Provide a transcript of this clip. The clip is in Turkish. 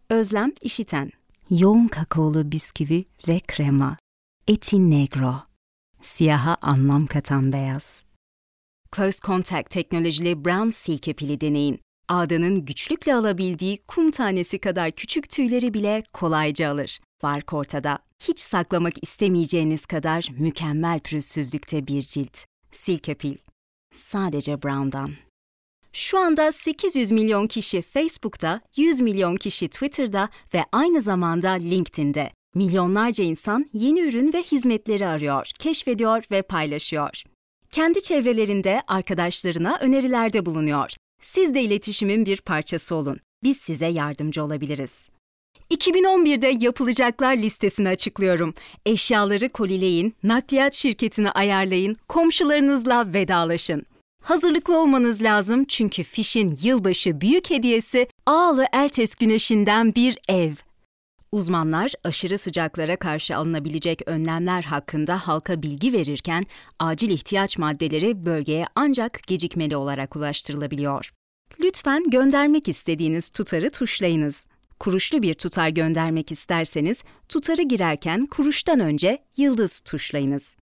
Özlem İşiten. Yoğun kakaolu bisküvi ve krema. Eti negro. Siyaha anlam katan beyaz. Close Contact teknolojili Brown Silke pili deneyin. Ağdanın güçlükle alabildiği kum tanesi kadar küçük tüyleri bile kolayca alır. Fark ortada. Hiç saklamak istemeyeceğiniz kadar mükemmel pürüzsüzlükte bir cilt. Silke pil. Sadece Brown'dan. Şu anda 800 milyon kişi Facebook'ta, 100 milyon kişi Twitter'da ve aynı zamanda LinkedIn'de. Milyonlarca insan yeni ürün ve hizmetleri arıyor, keşfediyor ve paylaşıyor. Kendi çevrelerinde arkadaşlarına önerilerde bulunuyor. Siz de iletişimin bir parçası olun. Biz size yardımcı olabiliriz. 2011'de yapılacaklar listesini açıklıyorum. Eşyaları kolileyin, nakliyat şirketini ayarlayın, komşularınızla vedalaşın. Hazırlıklı olmanız lazım çünkü Fiş'in yılbaşı büyük hediyesi Ağalı Eltes Güneşi'nden bir ev. Uzmanlar aşırı sıcaklara karşı alınabilecek önlemler hakkında halka bilgi verirken acil ihtiyaç maddeleri bölgeye ancak gecikmeli olarak ulaştırılabiliyor. Lütfen göndermek istediğiniz tutarı tuşlayınız. Kuruşlu bir tutar göndermek isterseniz tutarı girerken kuruştan önce yıldız tuşlayınız.